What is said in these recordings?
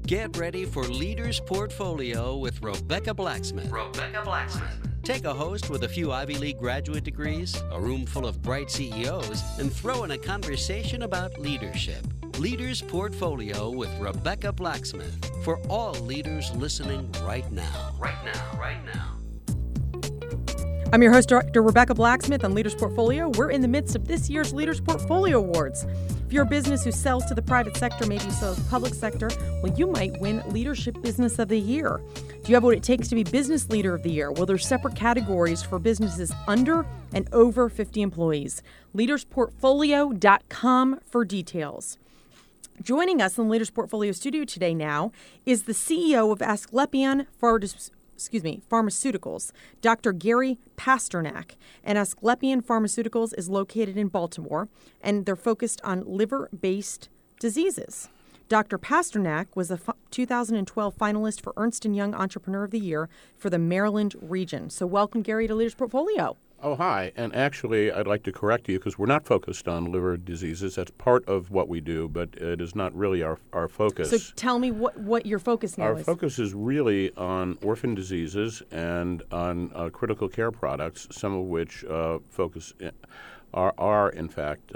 Get ready for Leaders Portfolio with Rebecca Blacksmith. Take a host with a few Ivy League graduate degrees, a room full of bright CEOs, and throw in a conversation about leadership. Leaders Portfolio with Rebecca Blacksmith. For all leaders listening right now. I'm your host, Dr. Rebecca Blacksmith on Leaders Portfolio. We're in the midst of this year's Leaders Portfolio Awards. If you're a business who sells to the private sector, maybe you sell to the public sector, well, you might win Leadership Business of the Year. Do you have what it takes to be Business Leader of the Year? Well, there's separate categories for businesses under and over 50 employees. LeadersPortfolio.com for details. Joining us in the Leaders Portfolio studio today now is the CEO of Asclepion Pharmaceuticals, Dr. Gary Pasternak. And Asclepion Pharmaceuticals is located in Baltimore, and they're focused on liver-based diseases. Dr. Pasternak was a 2012 finalist for Ernst & Young Entrepreneur of the Year for the Maryland region. So welcome, Gary, to Leaders Portfolio. Oh, hi. And actually, I'd like to correct you because we're not focused on liver diseases. That's part of what we do, but it is not really our focus. So tell me what your focus now is. Our focus is really on orphan diseases and on critical care products, some of which are in fact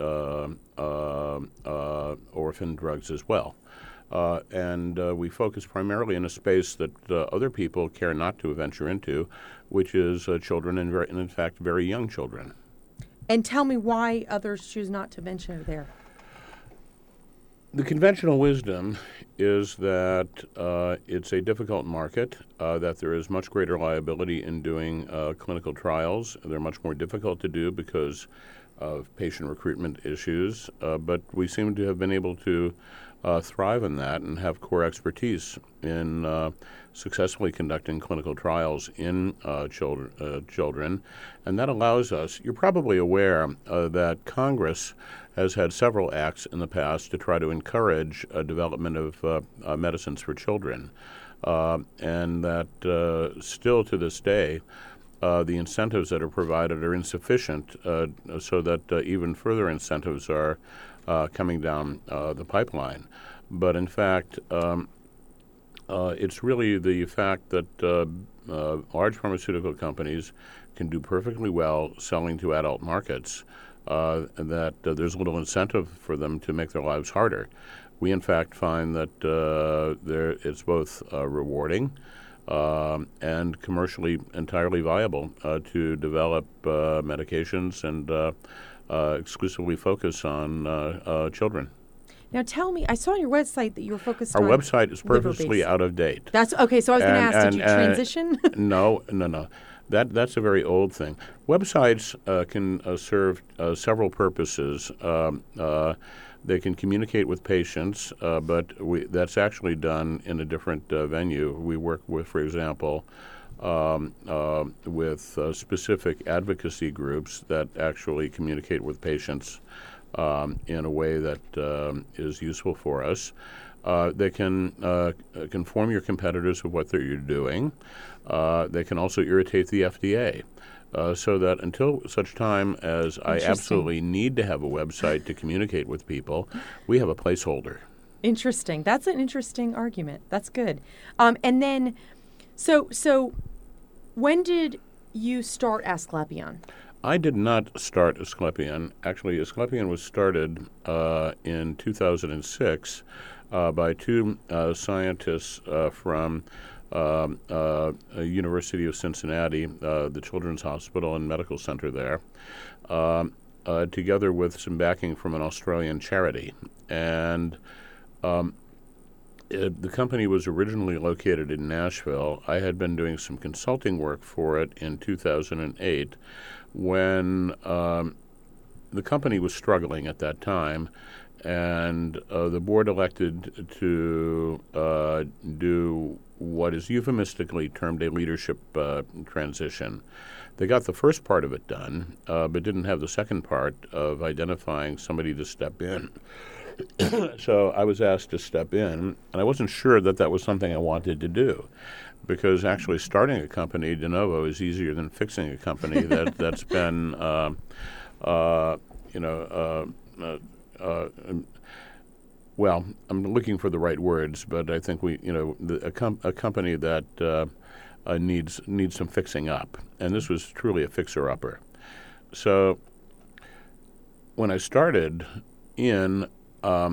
orphan drugs as well. And we focus primarily in a space that other people care not to venture into, which is children and in fact, very young children. And tell me why others choose not to venture there. The conventional wisdom is that it's a difficult market, that there is much greater liability in doing clinical trials. They're much more difficult to do because of patient recruitment issues, but we seem to have been able to thrive in that and have core expertise in successfully conducting clinical trials in children. And that allows us, you're probably aware that Congress has had several acts in the past to try to encourage development of medicines for children. And that still to this day, the incentives that are provided are insufficient so that even further incentives are coming down the pipeline. But in fact, it's really the fact that large pharmaceutical companies can do perfectly well selling to adult markets, that there's little incentive for them to make their lives harder. We, in fact, find that it's both rewarding and commercially entirely viable to develop medications and exclusively focus on children. Now tell me, I saw on your website that you were focused on... Our website is purposely out of date. That's okay, so I was going to ask, did you transition? No. That's a very old thing. Websites can serve several purposes. They can communicate with patients, but that's actually done in a different venue. We work with, for example, with specific advocacy groups that actually communicate with patients in a way that is useful for us. They can inform your competitors of what you're doing. They can also irritate the FDA. So that until such time as I absolutely need to have a website to communicate with people, we have a placeholder. Interesting. That's an interesting argument. That's good. And then, so when did you start Asclepion? I did not start Asclepion. Actually, Asclepion was started in 2006 by two scientists from University of Cincinnati, the Children's Hospital and Medical Center there, together with some backing from an Australian charity. And the company was originally located in Nashville. I had been doing some consulting work for it in 2008 when the company was struggling at that time, and the board elected to do what is euphemistically termed a leadership transition. They got the first part of it done, but didn't have the second part of identifying somebody to step in. So I was asked to step in, and I wasn't sure that was something I wanted to do, because actually starting a company de novo is easier than fixing a company that's been, well, I'm looking for the right words, but I think a company that needs some fixing up, and this was truly a fixer-upper. So when I started in, I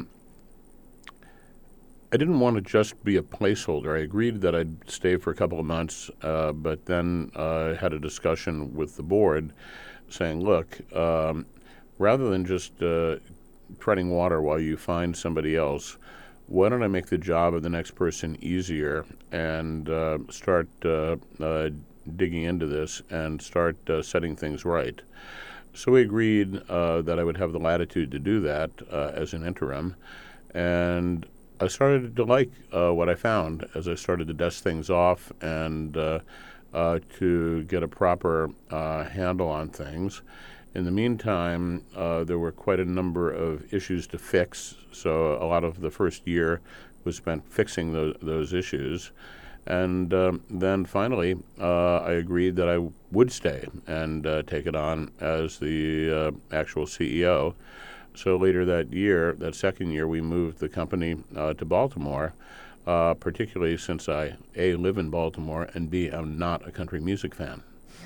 didn't want to just be a placeholder. I agreed that I'd stay for a couple of months, but then had a discussion with the board saying, look, rather than just treading water while you find somebody else, why don't I make the job of the next person easier and start digging into this and start setting things right? So we agreed that I would have the latitude to do that as an interim, and I started to like what I found as I started to dust things off and to get a proper handle on things. In the meantime, there were quite a number of issues to fix, so a lot of the first year was spent fixing those issues. And then finally, I agreed that I would stay and take it on as the actual CEO. So later that second year, we moved the company to Baltimore, particularly since I, A, live in Baltimore, and B, am not a country music fan.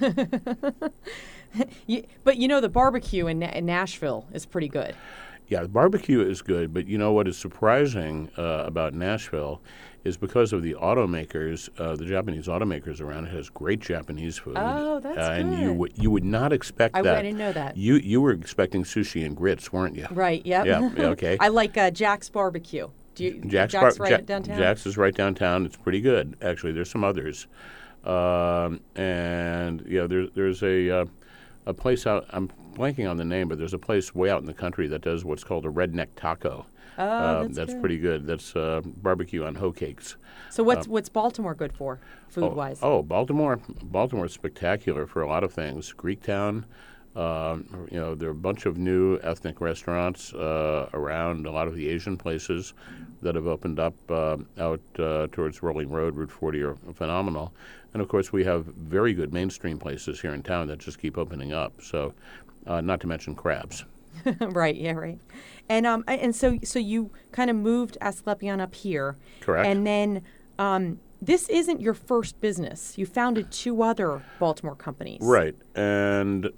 But the barbecue in Nashville is pretty good. Yeah, the barbecue is good, but what is surprising about Nashville is because of the automakers, the Japanese automakers around. It has great Japanese food. Oh, that's good. And you would not expect that. I didn't know that. You were expecting sushi and grits, weren't you? Right. Yep. Yeah. Okay. I like Jack's Barbecue. Jack's right downtown. Jack's is right downtown. It's pretty good, actually. There's some others, and there's a place out. I'm blanking on the name, but there's a place way out in the country that does what's called a redneck taco. Oh, that's pretty good. That's barbecue on hoe cakes. So what's Baltimore good for, food-wise? Oh, Baltimore's spectacular for a lot of things. Greektown, there are a bunch of new ethnic restaurants around. A lot of the Asian places that have opened up out towards Rolling Road, Route 40 are phenomenal. And, of course, we have very good mainstream places here in town that just keep opening up. So, not to mention crabs. Right. Yeah. Right. And so you kind of moved Asclepion up here. Correct. And then this isn't your first business. You founded 2 other Baltimore companies. Right. And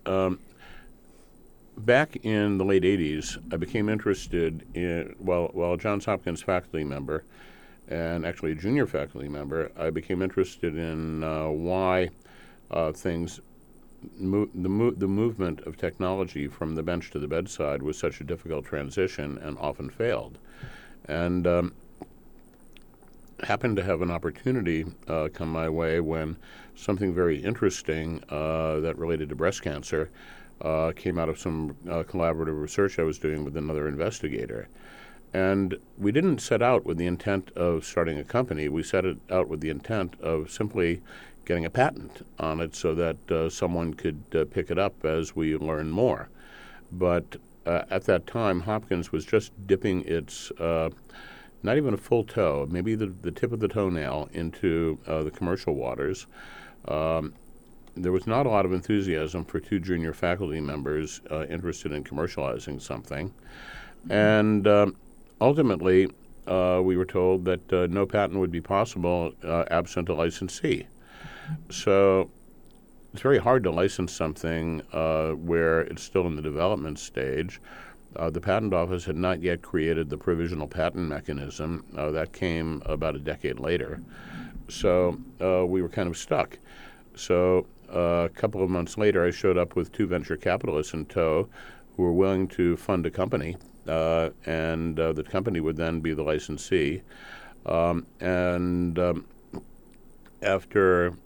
back in the late 80s, I became interested in, while a Johns Hopkins faculty member, and actually a junior faculty member, I became interested in why things, the movement of technology from the bench to the bedside was such a difficult transition and often failed. And happened to have an opportunity come my way when something very interesting that related to breast cancer came out of some collaborative research I was doing with another investigator. And we didn't set out with the intent of starting a company. We set it out with the intent of simply getting a patent on it so that someone could pick it up as we learn more. But at that time, Hopkins was just dipping its, not even a full toe, maybe the tip of the toenail into the commercial waters. There was not a lot of enthusiasm for 2 junior faculty members interested in commercializing something. And ultimately, we were told that no patent would be possible absent a licensee. So it's very hard to license something where it's still in the development stage. The Patent Office had not yet created the provisional patent mechanism. That came about a decade later. So we were kind of stuck. So a couple of months later, I showed up with 2 venture capitalists in tow who were willing to fund a company, and the company would then be the licensee. After,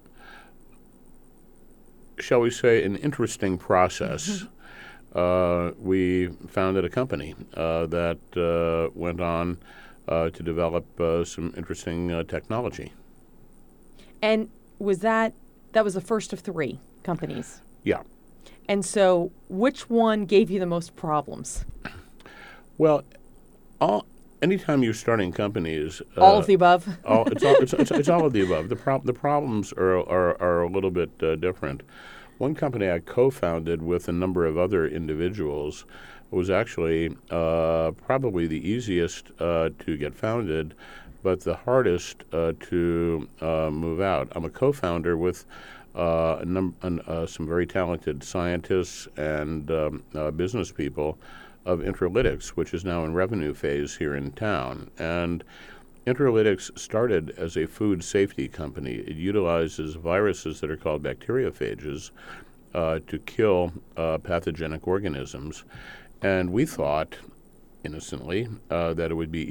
shall we say, an interesting process, we founded a company that went on to develop some interesting technology. And that was the first of 3 companies? Yeah. And so which one gave you the most problems? Well, anytime you're starting companies, all of the above. It's all of the above. The problems are a little bit different. One company I co-founded with a number of other individuals was actually probably the easiest to get founded, but the hardest to move out. I'm a co-founder with some very talented scientists and business people of Intralytics, which is now in revenue phase here in town. And Intralytics started as a food safety company. It utilizes viruses that are called bacteriophages to kill pathogenic organisms. And we thought, innocently, that it would be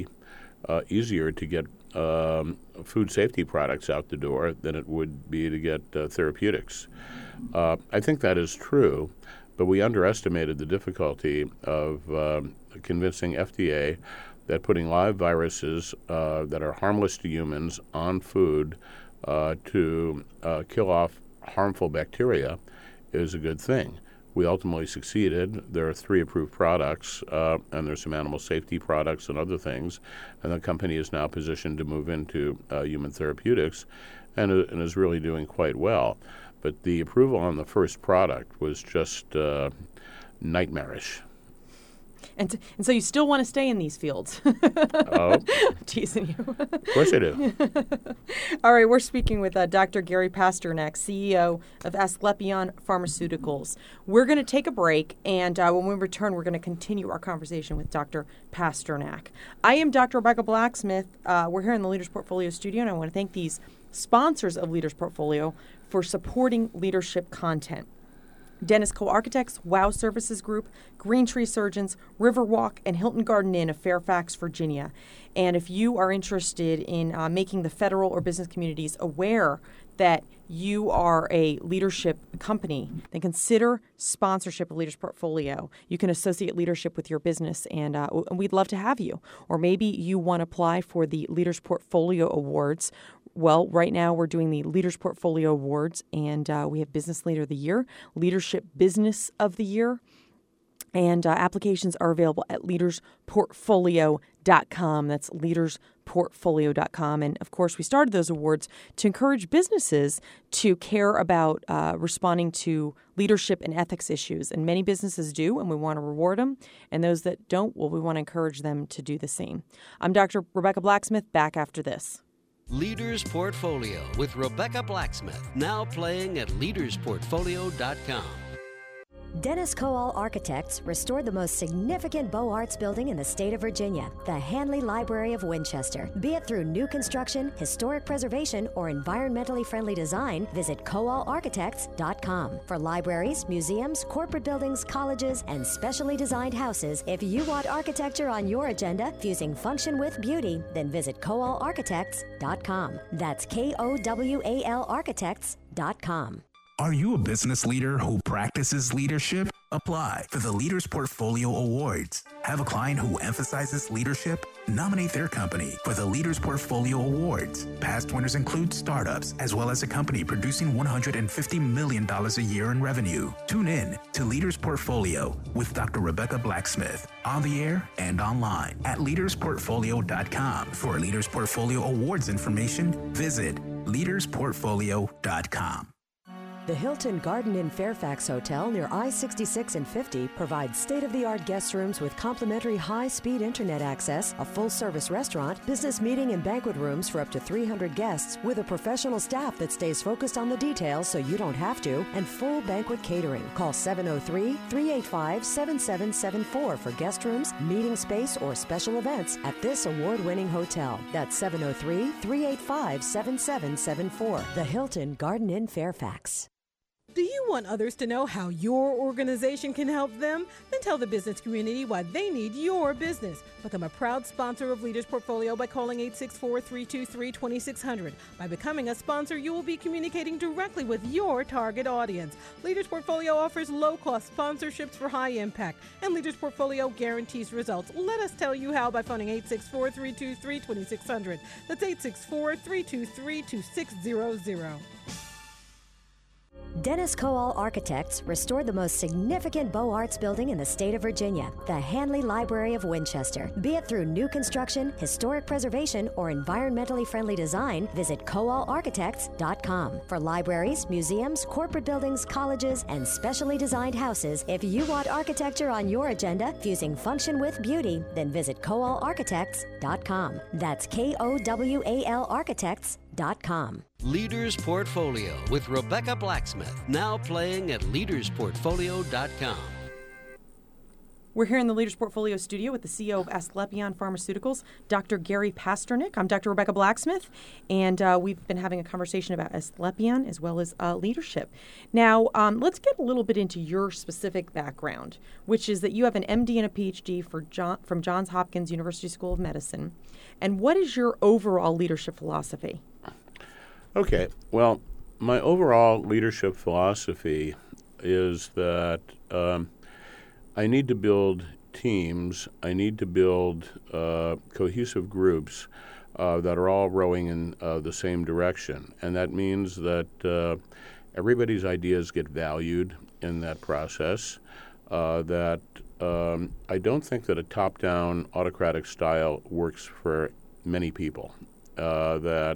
easier to get food safety products out the door than it would be to get therapeutics. I think that is true, but we underestimated the difficulty of convincing FDA that putting live viruses that are harmless to humans on food to kill off harmful bacteria is a good thing. We ultimately succeeded. There are 3 approved products, and there's some animal safety products and other things, and the company is now positioned to move into human therapeutics and is really doing quite well. But the approval on the first product was just nightmarish. And so you still want to stay in these fields? Oh. Teasing you. Of course I do. All right, we're speaking with Dr. Gary Pasternak, CEO of Asclepion Pharmaceuticals. We're going to take a break, and when we return, we're going to continue our conversation with Dr. Pasternak. I am Dr. Rebecca Blacksmith. We're here in the Leaders Portfolio studio, and I want to thank these sponsors of Leaders Portfolio for supporting leadership content. Dennis Co. Architects, WOW Services Group, Green Tree Surgeons, Riverwalk, and Hilton Garden Inn of Fairfax, Virginia. And if you are interested in making the federal or business communities aware that you are a leadership company, then consider sponsorship of Leaders Portfolio. You can associate leadership with your business, and we'd love to have you. Or maybe you want to apply for the Leaders Portfolio Awards. Well, right now we're doing the Leaders Portfolio Awards, and we have Business Leader of the Year, Leadership Business of the Year, and applications are available at leadersportfolio.com. That's leadersportfolio.com. And, of course, we started those awards to encourage businesses to care about responding to leadership and ethics issues. And many businesses do, and we want to reward them. And those that don't, well, we want to encourage them to do the same. I'm Dr. Rebecca Blacksmith, back after this. Leaders Portfolio with Rebecca Blacksmith, now playing at leadersportfolio.com. Dennis Coal Architects restored the most significant Beaux Arts building in the state of Virginia, the Hanley Library of Winchester. Be it through new construction, historic preservation, or environmentally friendly design, visit coalarchitects.com. For libraries, museums, corporate buildings, colleges, and specially designed houses, if you want architecture on your agenda, fusing function with beauty, then visit coalarchitects.com. That's KOWAL architects.com. Are you a business leader who practices leadership? Apply for the Leaders Portfolio Awards. Have a client who emphasizes leadership? Nominate their company for the Leaders Portfolio Awards. Past winners include startups, as well as a company producing $150 million a year in revenue. Tune in to Leaders Portfolio with Dr. Rebecca Blacksmith on the air and online at leadersportfolio.com. For Leaders Portfolio Awards information, visit leadersportfolio.com. The Hilton Garden Inn Fairfax Hotel near I-66 and 50 provides state-of-the-art guest rooms with complimentary high-speed internet access, a full-service restaurant, business meeting and banquet rooms for up to 300 guests with a professional staff that stays focused on the details so you don't have to, and full banquet catering. Call 703-385-7774 for guest rooms, meeting space, or special events at this award-winning hotel. That's 703-385-7774. The Hilton Garden Inn Fairfax. Do you want others to know how your organization can help them? Then tell the business community why they need your business. Become a proud sponsor of Leaders Portfolio by calling 864-323-2600. By becoming a sponsor, you will be communicating directly with your target audience. Leaders Portfolio offers low-cost sponsorships for high impact, and Leaders Portfolio guarantees results. Let us tell you how by phoning 864-323-2600. That's 864-323-2600. Dennis Coal Architects restored the most significant Beaux Arts building in the state of Virginia, the Hanley Library of Winchester. Be it through new construction, historic preservation, or environmentally friendly design, visit coalarchitects.com. For libraries, museums, corporate buildings, colleges, and specially designed houses, if you want architecture on your agenda, fusing function with beauty, then visit coalarchitects.com. That's KOWAL Architects.com. Leaders Portfolio with Rebecca Blacksmith, now playing at leadersportfolio.com. We're here in the Leaders Portfolio studio with the CEO of Asclepion Pharmaceuticals, Dr. Gary Pasternak. I'm Dr. Rebecca Blacksmith, and we've been having a conversation about Asclepion as well as leadership. Now, let's get a little bit into your specific background, which is that you have an MD and a PhD from Johns Hopkins University School of Medicine. And what is your overall leadership philosophy? Okay. Well, my overall leadership philosophy is that I need to build teams. I need to build cohesive groups that are all rowing in the same direction. And that means that everybody's ideas get valued in that process, that I don't think that a top-down autocratic style works for many people, that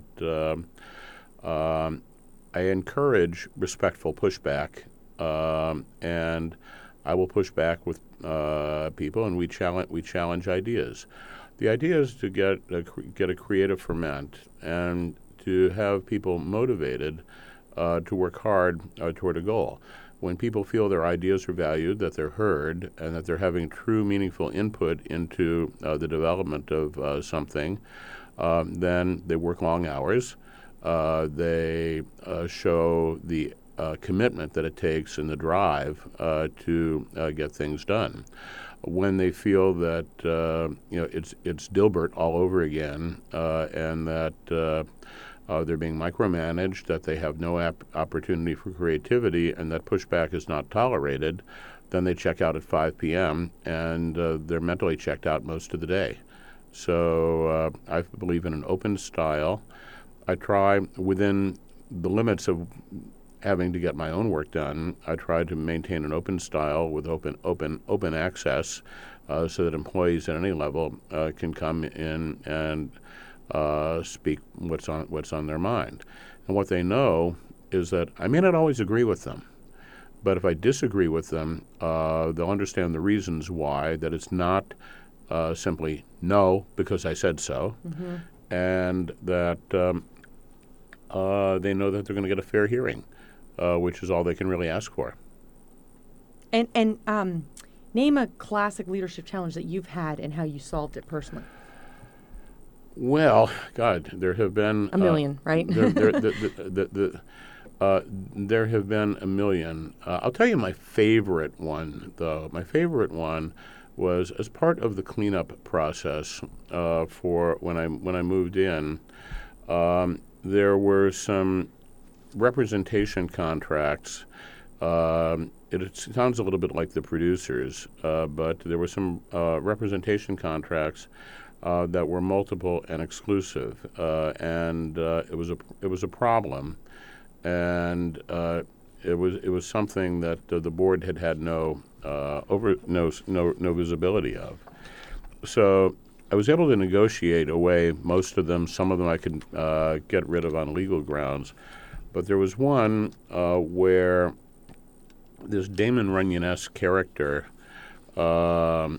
I encourage respectful pushback, and I will push back with people, and we challenge ideas. The idea is to get a creative ferment and to have people motivated to work hard toward a goal. When people feel their ideas are valued, that they're heard, and that they're having true, meaningful input into the development of something, then they work long hours. They show the commitment that it takes and the drive to get things done. When they feel that it's Dilbert all over again, and that they're being micromanaged, that they have no opportunity for creativity, and that pushback is not tolerated, then they check out at 5 p.m. and they're mentally checked out most of the day. So I believe in an open style. I try, within the limits of having to get my own work done, I try to maintain an open style with open access, so that employees at any level can come in and speak what's on their mind. And what they know is that I may not always agree with them, but if I disagree with them, they'll understand the reasons why, that it's not simply no because I said so, and that they know that they're going to get a fair hearing, which is all they can really ask for. And name a classic leadership challenge that you've had and how you solved it personally. Well, God, there have been a million, right? There have been a million. I'll tell you my favorite one, though. My favorite one was as part of the cleanup process for when I moved in. There were some representation contracts. It sounds a little bit like the producers, but there were some representation contracts that were multiple and exclusive, and it was a problem, and it was something that the board had no visibility of. So I was able to negotiate away most of them. Some of them I could get rid of on legal grounds, but there was one where this Damon Runyon-esque character had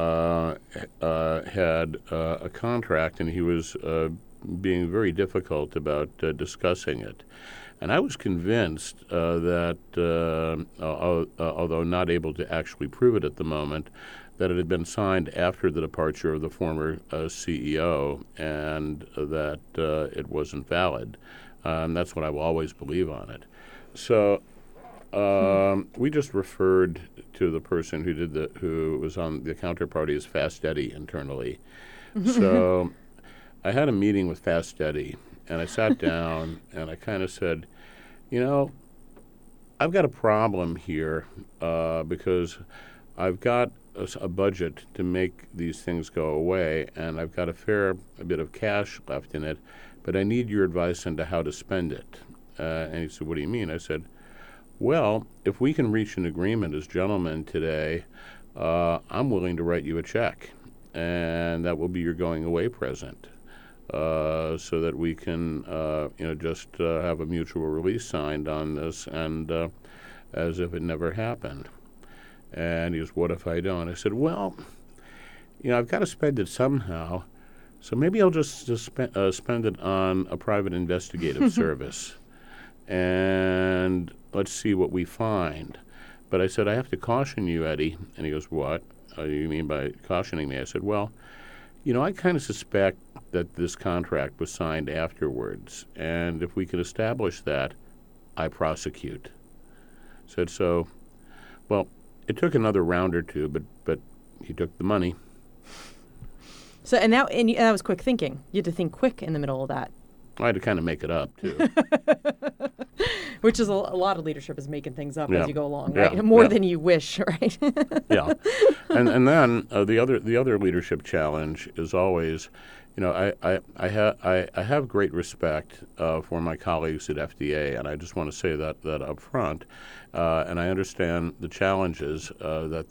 a contract, and he was being very difficult about discussing it. And I was convinced that, although not able to actually prove it at the moment, that it had been signed after the departure of the former CEO, and that it wasn't valid. And that's what I will always believe on it. So we just referred to the person who was on the counterparty as Fast Eddie internally. So I had a meeting with Fast Eddie, and I sat down and I kind of said, I've got a problem here because I've got a budget to make these things go away, and I've got a bit of cash left in it, but I need your advice into how to spend it. And he said, what do you mean? I said, well, if we can reach an agreement as gentlemen today, I'm willing to write you a check, and that will be your going away present, so that we can, just have a mutual release signed on this, and as if it never happened. And he goes, what if I don't? I said, well, I've got to spend it somehow, so maybe I'll just spend it on a private investigative service, and let's see what we find. But I said, I have to caution you, Eddie. And he goes, what do you mean by cautioning me? I said, well, I kind of suspect that this contract was signed afterwards, and if we can establish that, I prosecute. Said, so, well, it took another round or two, but he took the money. So, and that was quick thinking. You had to think quick in the middle of that. I had to kind of make it up, too. Which is a lot of leadership is making things up as you go along, yeah. right? More than you wish, right? Yeah. And then the other leadership challenge is always, I have great respect for my colleagues at FDA, and I just want to say that up front. And I understand the challenges that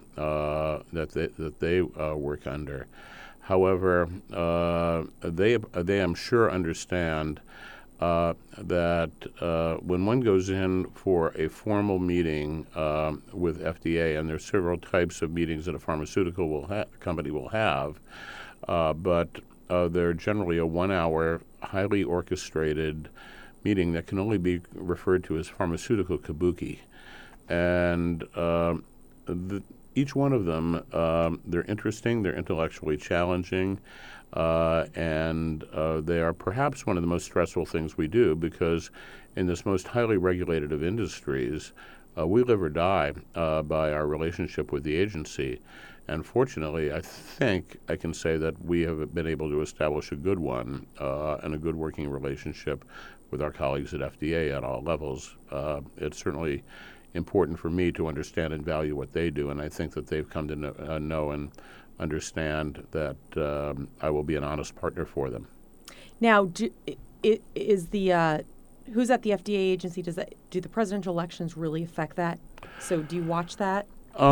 they work under. However, they I'm sure understand that when one goes in for a formal meeting with FDA, and there's several types of meetings that a pharmaceutical company will have, but they're generally a 1-hour, highly orchestrated meeting that can only be referred to as pharmaceutical kabuki. And each one of them, they're interesting, they're intellectually challenging, and they are perhaps one of the most stressful things we do, because in this most highly regulated of industries, we live or die by our relationship with the agency. And fortunately, I think I can say that we have been able to establish a good one and a good working relationship with our colleagues at FDA at all levels. It's certainly important for me to understand and value what they do, and I think that they've come to know and understand that I will be an honest partner for them. Now, is the who's at the FDA agency? Do the presidential elections really affect that? So, do you watch that?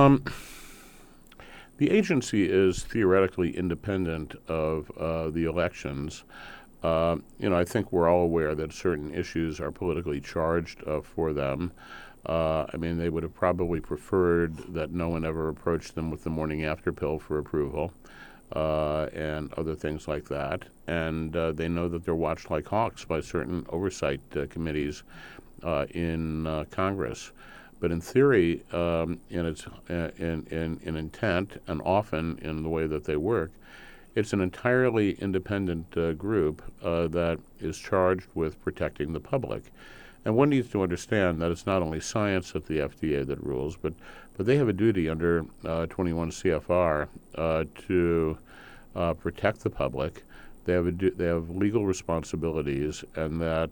The agency is theoretically independent of the elections. I think we're all aware that certain issues are politically charged for them. They would have probably preferred that no one ever approached them with the morning after pill for approval and other things like that. And they know that they're watched like hawks by certain oversight committees in Congress. But in theory, in intent, and often in the way that they work, it's an entirely independent group that is charged with protecting the public. And one needs to understand that it's not only science at the FDA that rules, but they have a duty under 21 CFR to protect the public. They have legal responsibilities, and that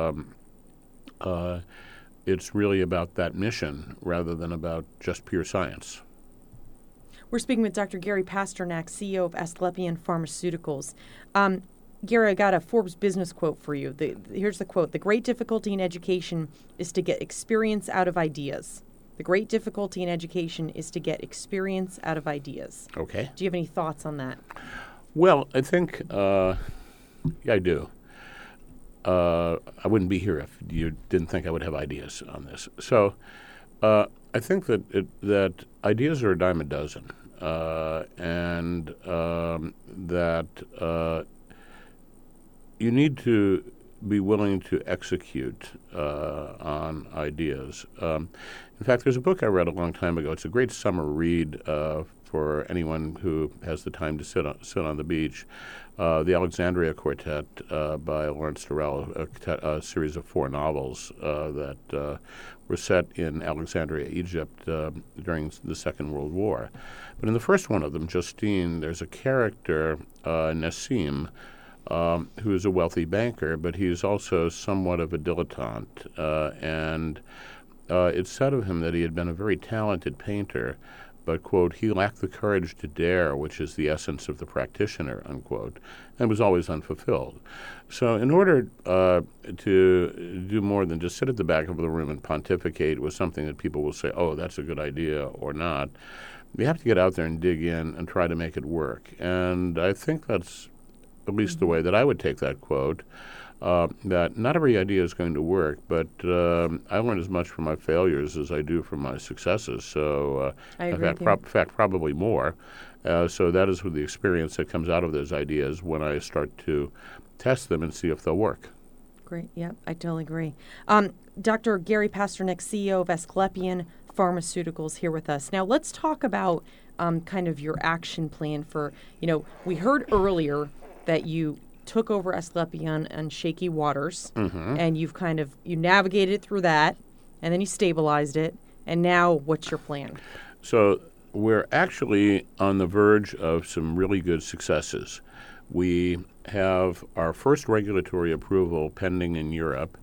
it's really about that mission rather than about just pure science. We're speaking with Dr. Gary Pasternak, CEO of Asclepion Pharmaceuticals. Gary, I got a Forbes business quote for you. Here's the quote. The great difficulty in education is to get experience out of ideas. The great difficulty in education is to get experience out of ideas. Okay. Do you have any thoughts on that? Well, I think, yeah, I do. I wouldn't be here if you didn't think I would have ideas on this. So I think that ideas are a dime a dozen, and that you need to be willing to execute on ideas. In fact, there's a book I read a long time ago. It's a great summer read for anyone who has the time to sit on the beach. The Alexandria Quartet by Lawrence Durrell, a series of 4 novels that were set in Alexandria, Egypt during the Second World War. But in the first one of them, Justine, there's a character, Nassim, who is a wealthy banker, but he's also somewhat of a dilettante. And it's said of him that he had been a very talented painter, but, quote, he lacked the courage to dare, which is the essence of the practitioner, unquote, and was always unfulfilled. So in order to do more than just sit at the back of the room and pontificate with something that people will say, oh, that's a good idea or not, you have to get out there and dig in and try to make it work. And I think that's at least the way that I would take that quote, that not every idea is going to work, but I learn as much from my failures as I do from my successes. So, in fact, probably more. So that is with the experience that comes out of those ideas when I start to test them and see if they'll work. Great. Yeah, I totally agree. Dr. Gary Pasternak, CEO of Asclepion Pharmaceuticals, here with us. Now, let's talk about kind of your action plan for, we heard earlier that you took over Asclepion on shaky waters, and you navigated through that, and then you stabilized it, and now what's your plan? So we're actually on the verge of some really good successes. We have our first regulatory approval pending in Europe.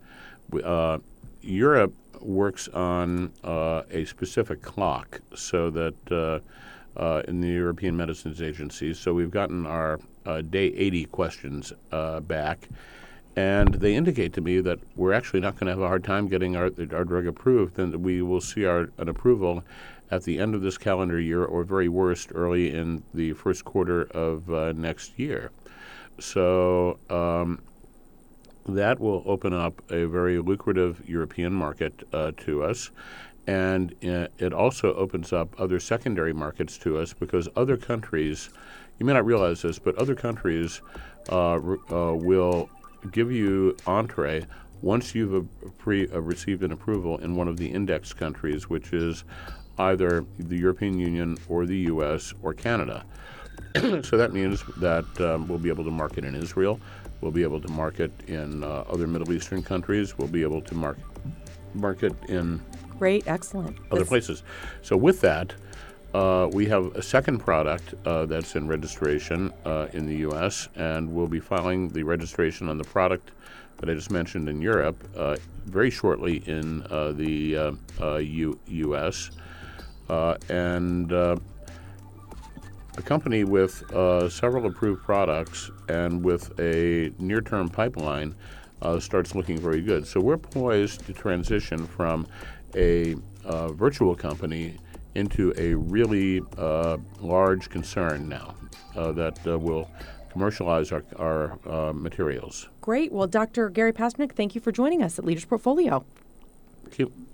Europe works on a specific clock so that in the European Medicines Agency. So we've gotten our day 80 questions back, and they indicate to me that we're actually not going to have a hard time getting our drug approved, and that we will see an approval at the end of this calendar year, or very worst, early in the first quarter of next year. So that will open up a very lucrative European market to us. And it also opens up other secondary markets to us, because other countries, you may not realize this, but other countries will give you entree once you've received an approval in one of the index countries, which is either the European Union or the U.S. or Canada. So that means that we'll be able to market in Israel, we'll be able to market in other Middle Eastern countries, we'll be able to market in Great, excellent. Other places. So with that, we have a second product that's in registration in the U.S., and we'll be filing the registration on the product that I just mentioned in Europe very shortly in the U.S. And a company with several approved products and with a near-term pipeline starts looking very good. So we're poised to transition from a virtual company into a really large concern now that will commercialize our materials. Great. Well, Dr. Gary Pasternak, thank you for joining us at Leaders Portfolio. Thank you.